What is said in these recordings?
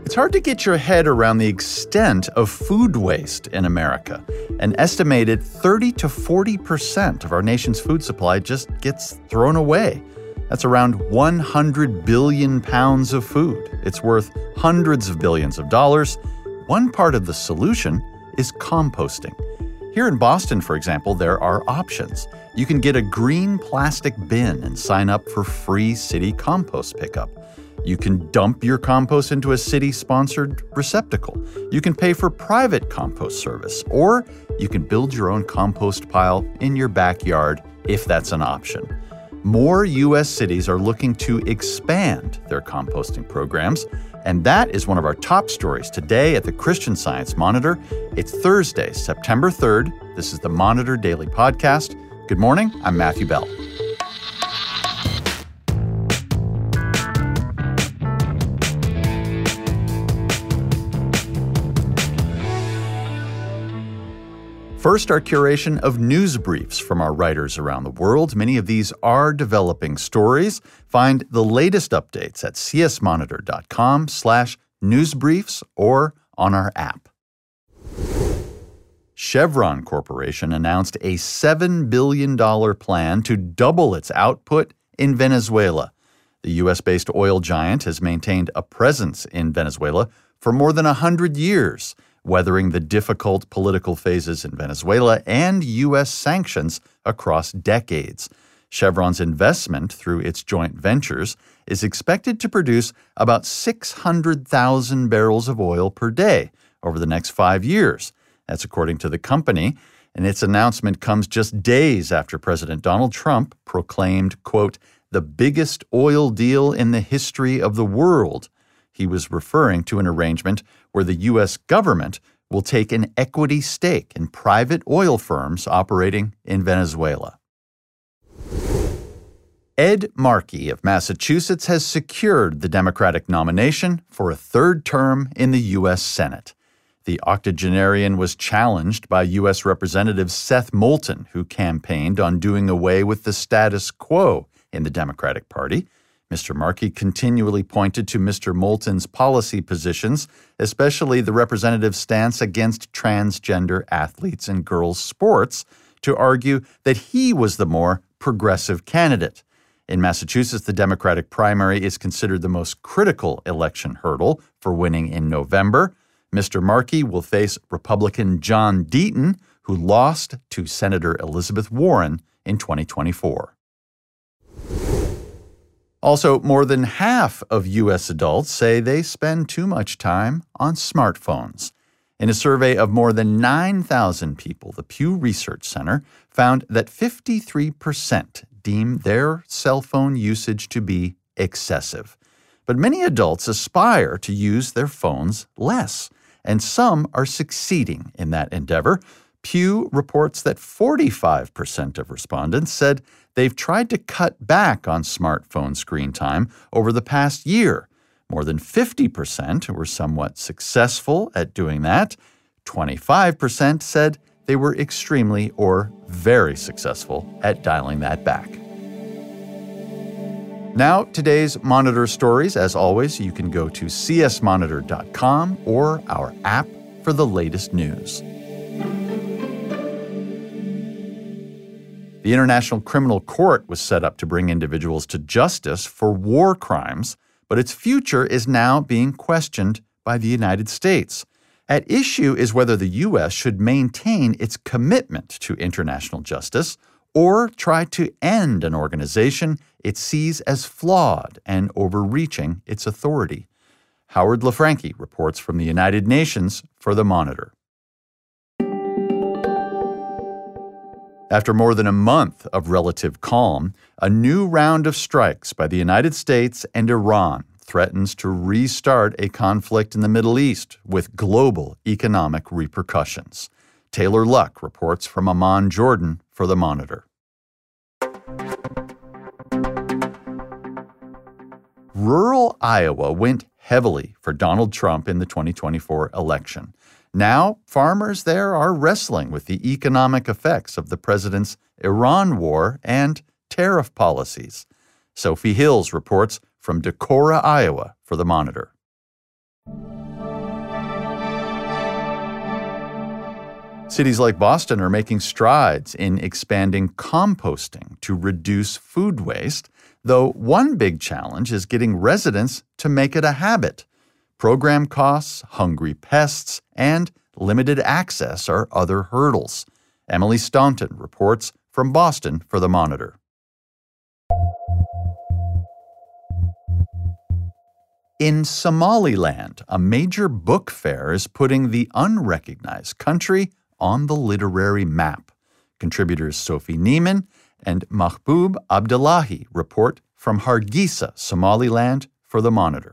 It's hard to get your head around the extent of food waste in America. An estimated 30 to 40% of our nation's food supply just gets thrown away. That's around 100 billion pounds of food. It's worth hundreds of billions of dollars. One part of the solution is composting. Here in Boston, for example, there are options. You can get a green plastic bin and sign up for free city compost pickup. You can dump your compost into a city-sponsored receptacle. You can pay for private compost service, or you can build your own compost pile in your backyard if that's an option. More U.S. cities are looking to expand their composting programs, and that is one of our top stories today at the Christian Science Monitor. It's Thursday, September 3rd. This is the Monitor Daily Podcast. Good morning, I'm Matthew Bell. First, our curation of news briefs from our writers around the world. Many of these are developing stories. Find the latest updates at csmonitor.com/newsbriefs or on our app. Chevron Corporation announced a $7 billion plan to double its output in Venezuela. The U.S.-based oil giant has maintained a presence in Venezuela for more than 100 years, weathering the difficult political phases in Venezuela and U.S. sanctions across decades. Chevron's investment through its joint ventures is expected to produce about 600,000 barrels of oil per day over the next 5 years. That's according to the company, and its announcement comes just days after President Donald Trump proclaimed, quote, the biggest oil deal in the history of the world. He was referring to an arrangement where the U.S. government will take an equity stake in private oil firms operating in Venezuela. Ed Markey of Massachusetts has secured the Democratic nomination for a third term in the U.S. Senate. The octogenarian was challenged by U.S. Representative Seth Moulton, who campaigned on doing away with the status quo in the Democratic Party. Mr. Markey continually pointed to Mr. Moulton's policy positions, especially the representative's stance against transgender athletes in girls' sports, to argue that he was the more progressive candidate. In Massachusetts, the Democratic primary is considered the most critical election hurdle for winning in November. Mr. Markey will face Republican John Deaton, who lost to Senator Elizabeth Warren in 2024. Also, more than half of U.S. adults say they spend too much time on smartphones. In a survey of more than 9,000 people, the Pew Research Center found that 53% deem their cell phone usage to be excessive. But many adults aspire to use their phones less, and some are succeeding in that endeavor. Pew reports that 45% of respondents said they've tried to cut back on smartphone screen time over the past year. More than 50% were somewhat successful at doing that. 25% said they were extremely or very successful at dialing that back. Now, today's Monitor stories. As always, you can go to csmonitor.com or our app for the latest news. The International Criminal Court was set up to bring individuals to justice for war crimes, but its future is now being questioned by the United States. At issue is whether the U.S. should maintain its commitment to international justice or try to end an organization it sees as flawed and overreaching its authority. Howard LaFranchi reports from the United Nations for the Monitor. After more than a month of relative calm, a new round of strikes by the United States and Iran threatens to restart a conflict in the Middle East with global economic repercussions. Taylor Luck reports from Amman, Jordan, for the Monitor. Rural Iowa went heavily for Donald Trump in the 2024 election. Now, farmers there are wrestling with the economic effects of the president's Iran war and tariff policies. Sophie Hills reports from Decorah, Iowa, for the Monitor. Cities like Boston are making strides in expanding composting to reduce food waste, though one big challenge is getting residents to make it a habit. Program costs, hungry pests, and limited access are other hurdles. Emily Staunton reports from Boston for The Monitor. In Somaliland, a major book fair is putting the unrecognized country on the literary map. Contributors Sophie Neiman and Mahbub Abdullahi report from Hargeisa, Somaliland, for The Monitor.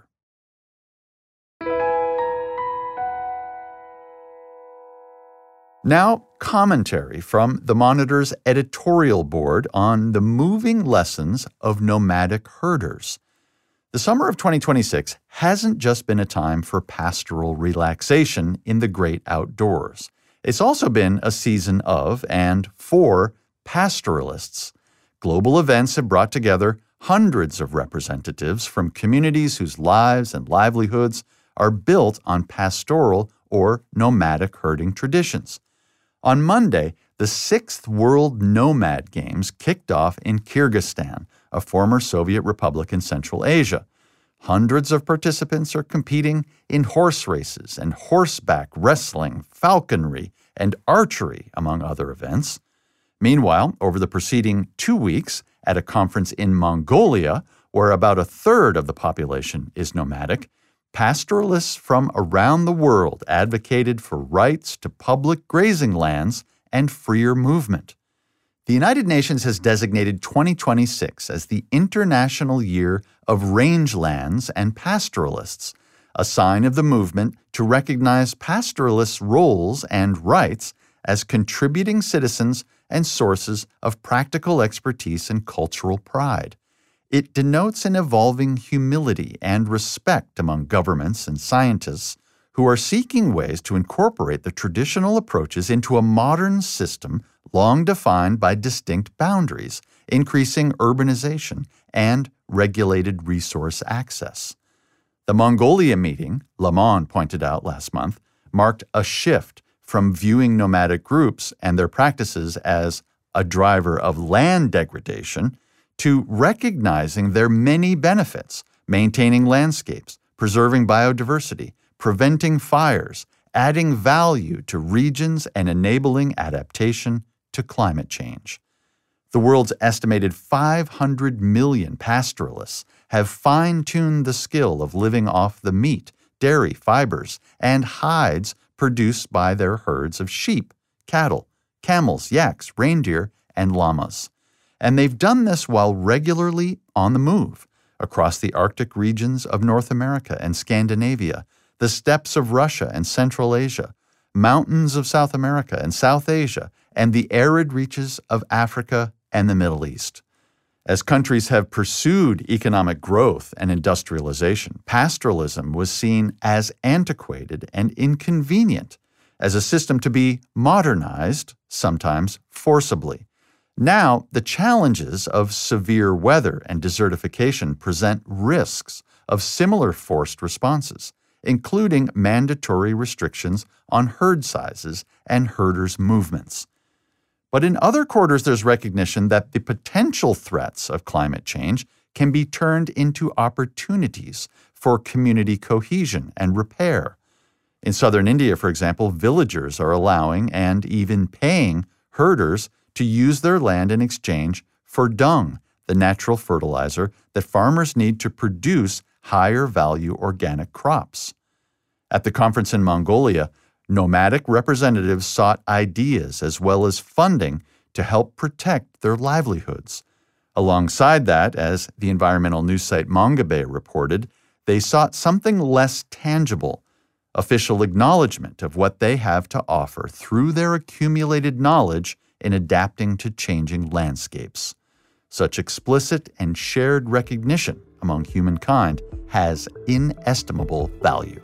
Now, commentary from The Monitor's editorial board on the moving lessons of nomadic herders. The summer of 2026 hasn't just been a time for pastoral relaxation in the great outdoors. It's also been a season of and for pastoralists. Global events have brought together hundreds of representatives from communities whose lives and livelihoods are built on pastoral or nomadic herding traditions. On Monday, the 6th World Nomad Games kicked off in Kyrgyzstan, a former Soviet republic in Central Asia. Hundreds of participants are competing in horse races and horseback wrestling, falconry, and archery, among other events. Meanwhile, over the preceding 2 weeks, at a conference in Mongolia, where about a third of the population is nomadic, pastoralists from around the world advocated for rights to public grazing lands and freer movement. The United Nations has designated 2026 as the International Year of Rangelands and Pastoralists, a sign of the movement to recognize pastoralists' roles and rights as contributing citizens and sources of practical expertise and cultural pride. It denotes an evolving humility and respect among governments and scientists who are seeking ways to incorporate the traditional approaches into a modern system long defined by distinct boundaries, increasing urbanization and regulated resource access. The Mongolia meeting, Le Monde pointed out last month, marked a shift from viewing nomadic groups and their practices as a driver of land degradation to recognizing their many benefits, maintaining landscapes, preserving biodiversity, preventing fires, adding value to regions, and enabling adaptation to climate change. The world's estimated 500 million pastoralists have fine-tuned the skill of living off the meat, dairy, fibers, and hides produced by their herds of sheep, cattle, camels, yaks, reindeer, and llamas. And they've done this while regularly on the move across the Arctic regions of North America and Scandinavia, the steppes of Russia and Central Asia, mountains of South America and South Asia, and the arid reaches of Africa and the Middle East. As countries have pursued economic growth and industrialization, pastoralism was seen as antiquated and inconvenient, as a system to be modernized, sometimes forcibly. Now, the challenges of severe weather and desertification present risks of similar forced responses, including mandatory restrictions on herd sizes and herders' movements. But in other quarters, there's recognition that the potential threats of climate change can be turned into opportunities for community cohesion and repair. In southern India, for example, villagers are allowing and even paying herders to use their land in exchange for dung, the natural fertilizer that farmers need to produce higher value organic crops. At the conference in Mongolia, nomadic representatives sought ideas as well as funding to help protect their livelihoods. Alongside that, as the environmental news site Mongabay reported, they sought something less tangible, official acknowledgement of what they have to offer through their accumulated knowledge in adapting to changing landscapes. Such explicit and shared recognition among humankind has inestimable value.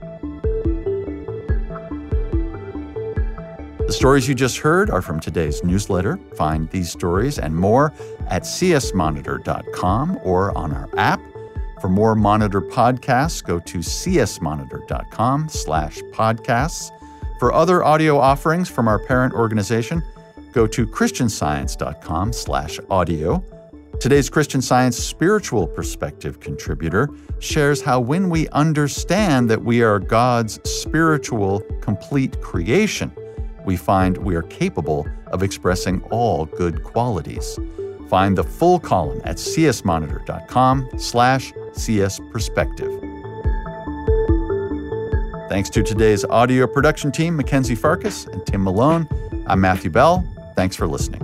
The stories you just heard are from today's newsletter. Find these stories and more at csmonitor.com or on our app. For more Monitor podcasts, go to csmonitor.com/podcasts. For other audio offerings from our parent organization, go to christianscience.com/audio. Today's Christian Science spiritual perspective contributor shares how when we understand that we are God's spiritual, complete creation, we find we are capable of expressing all good qualities. Find the full column at csmonitor.com/csperspective. Thanks to today's audio production team, Mackenzie Farkas and Tim Malone. I'm Matthew Bell. Thanks for listening.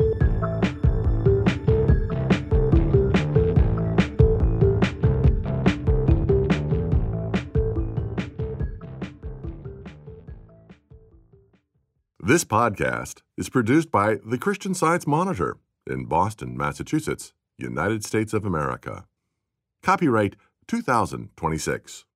This podcast is produced by the Christian Science Monitor in Boston, Massachusetts, United States of America. Copyright 2026.